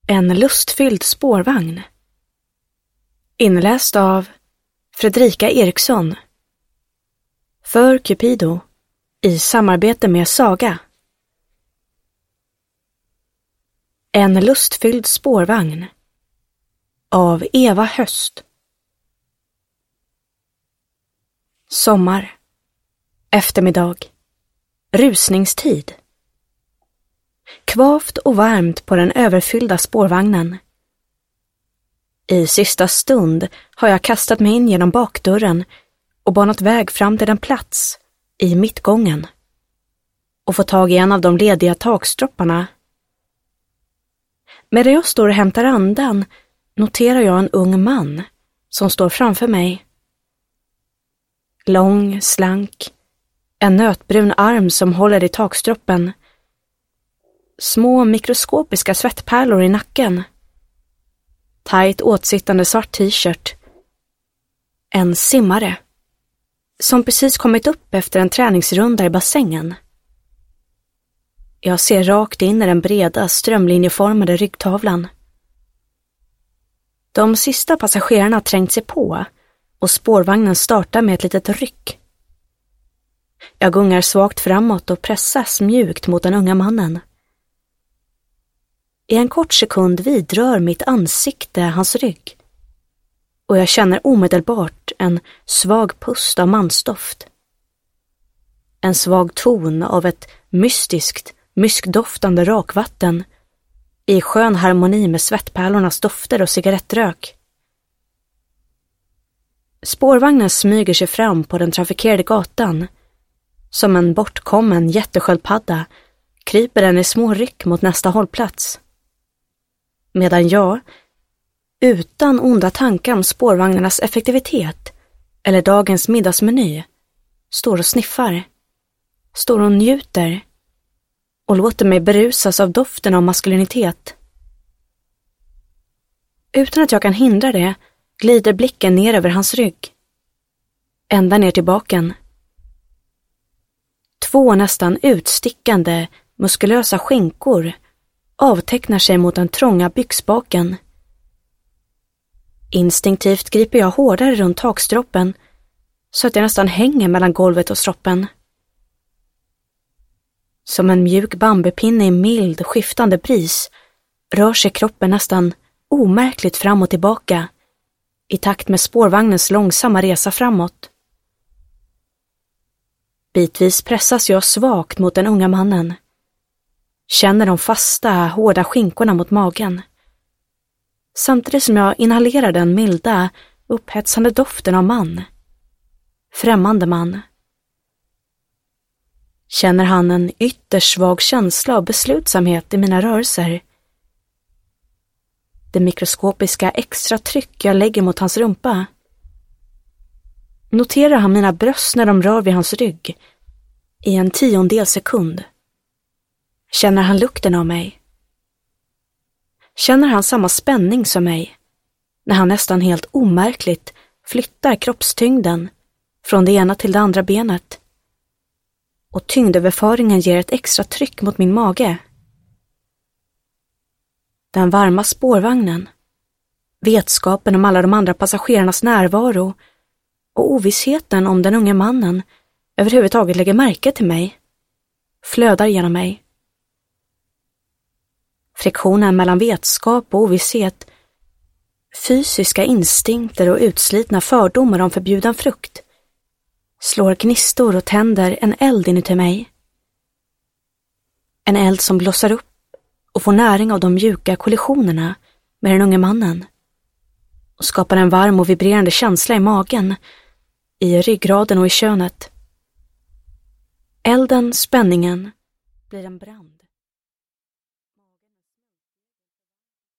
En lustfylld spårvagn. Inläst av Fredrika Eriksson. För Cupido i samarbete med Saga. En lustfylld spårvagn av Eva Höst. Sommar. Eftermiddag. Rusningstid. Kvavt och varmt på den överfyllda spårvagnen. I sista stund har jag kastat mig in genom bakdörren och banat väg fram till en plats i mittgången och fått tag i en av de lediga takstropparna. Medan jag står och hämtar andan noterar jag en ung man som står framför mig. Lång, slank, en nötbrun arm som håller i takstroppen. Små mikroskopiska svettpärlor i nacken. Tajt åtsittande svart t-shirt. En simmare som precis kommit upp efter en träningsrunda i bassängen. Jag ser rakt in i den breda, strömlinjeformade ryggtavlan. De sista passagerarna trängt sig på och spårvagnen startar med ett litet ryck. Jag gungar svagt framåt och pressas mjukt mot den unga mannen. I en kort sekund vidrör mitt ansikte hans rygg och jag känner omedelbart en svag pust av mansdoft. En svag ton av ett mystiskt, myskdoftande rakvatten i skön harmoni med svettpärlornas dofter och cigarettrök. Spårvagnen smyger sig fram på den trafikerade gatan. Som en bortkommen jättesköldpadda kryper den i små ryck mot nästa hållplats. Medan jag, utan onda tankar om spårvagnarnas effektivitet eller dagens middagsmeny, står och sniffar, står och njuter och låter mig berusas av doften av maskulinitet. Utan att jag kan hindra det glider blicken ner över hans rygg, ända ner till baken. 2 nästan utstickande, muskulösa skinkor avtecknar sig mot den trånga byxbaken. Instinktivt griper jag hårdare runt takstroppen så att jag nästan hänger mellan golvet och stroppen. Som en mjuk bambupinne i mild, skiftande bris rör sig kroppen nästan omärkligt fram och tillbaka i takt med spårvagnens långsamma resa framåt. Bitvis pressas jag svagt mot den unga mannen. Känner de fasta, hårda skinkorna mot magen. Samtidigt som jag inhalerar den milda, upphetsande doften av man. Främmande man. Känner han en ytterst svag känsla av beslutsamhet i mina rörelser. Det mikroskopiska extra tryck jag lägger mot hans rumpa. Noterar han mina bröst när de rör vid hans rygg i en 10:e sekund. Känner han lukten av mig? Känner han samma spänning som mig när han nästan helt omärkligt flyttar kroppstyngden från det ena till det andra benet och tyngdöverföringen ger ett extra tryck mot min mage? Den varma spårvagnen, vetskapen om alla de andra passagerarnas närvaro och ovissheten om den unga mannen överhuvudtaget lägger märke till mig, flödar genom mig. Friktionen mellan vetskap och ovisshet, fysiska instinkter och utslitna fördomar om förbjuden frukt slår gnistor och tänder en eld inuti mig. En eld som blossar upp och får näring av de mjuka kollisionerna med den unge mannen och skapar en varm och vibrerande känsla i magen, i ryggraden och i könet. Elden, spänningen, blir en brand.